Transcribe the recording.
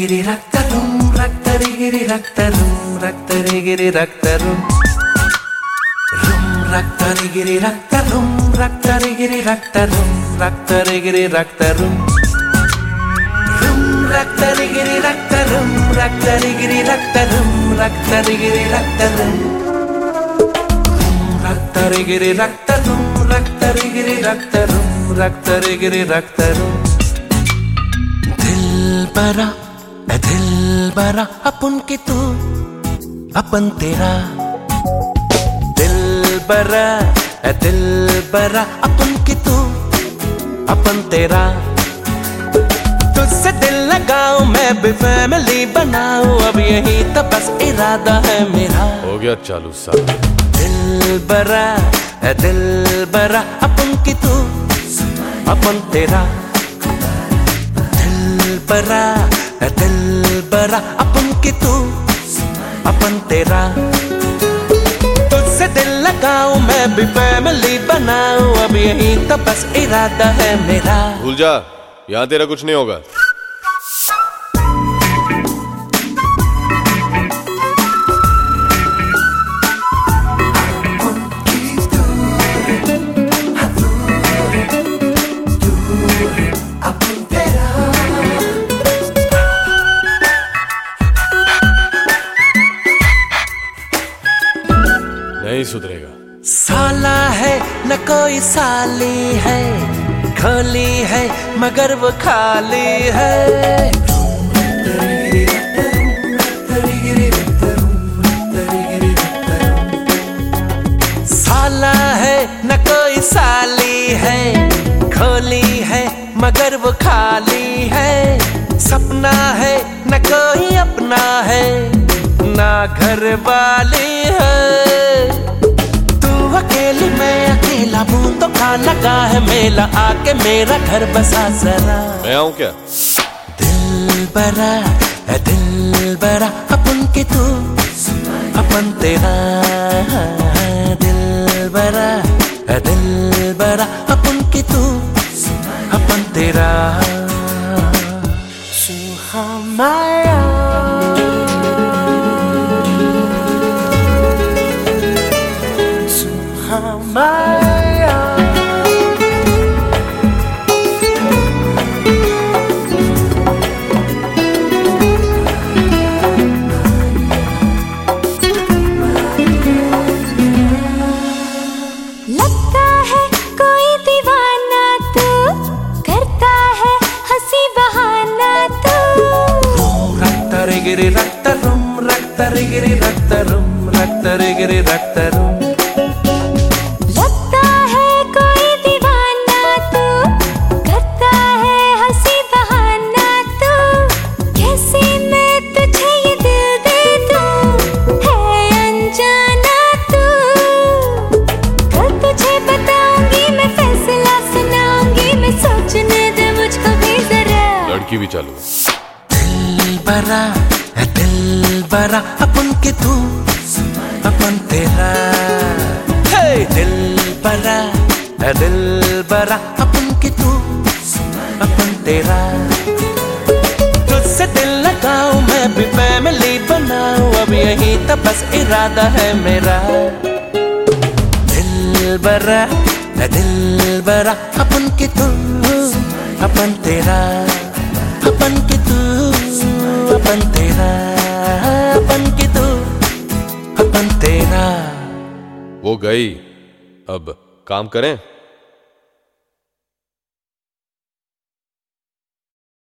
गिरी रक्तरुम रक्तरिगिरि रक्तरुम रक्तरिगिरि रक्तरुम room रक्तरिगिरि रक्तरुम रक्तरिगिरि रक्तरुम रक्तरिगिरि रक्तरुम room रक्तरिगिरि रक्तरुम रक्तरिगिरि रक्तरुम रक्तरिगिरि रक्तरुम रक्तरिगिरि रक्तरुम रक्तरिगिरि रक्तरुम रक्तरिगिरि रक्तरुम दिलबरा अपन की तू अपन तेरा दिलबरा अपन की तू अपन तेरा तुझसे दिल लगाऊं मैं भी फैमिली बनाऊं अब यही तो बस इरादा है मेरा। हो गया चालू साहब। दिलबरा अपन की तू अपन तेरा दिलबरा अपन की तू अपन तेरा तुझसे दिल लगाऊं मैं भी फैमिली बनाऊं अब यही तो बस इरादा है मेरा। भूल जा यहाँ तेरा कुछ नहीं होगा। नहीं सुधरेगा। साला है न कोई साली है खोली है मगर वो खाली है। साला है न कोई साली है खोली है मगर वो खाली है। सपना है न कोई अपना है ना घर वाली है। अकेली मैं अकेला हूँ तो खा लगा है मेला आके मेरा घर बसा जरा। मैं आऊँ क्या? दिलबरा अपन की तू अपन तेरा दिलबरा अपन की तू अपन तेरा सुहामाया Maya लगता है कोई दीवाना तू करता है हंसी बहाना तू। रक्तरिगिरि रक्तरुम रक्तरिगिरि रक्तरुम रक्तरिगिरि रक्तरुम लड़की भी चालू। दिलबरा अपन की तू अपन तेरा दिलबरा अपन की तू अपन तेरा तुझसे दिल लगाऊं मैं भी फैमिली बनाऊं अब यही तो बस इरादा है मेरा। दिलबरा अपन की तू अपन तेरा अपन की तू अपन तेरा अपन की तू अपन तेरा। वो गई, अब काम करें।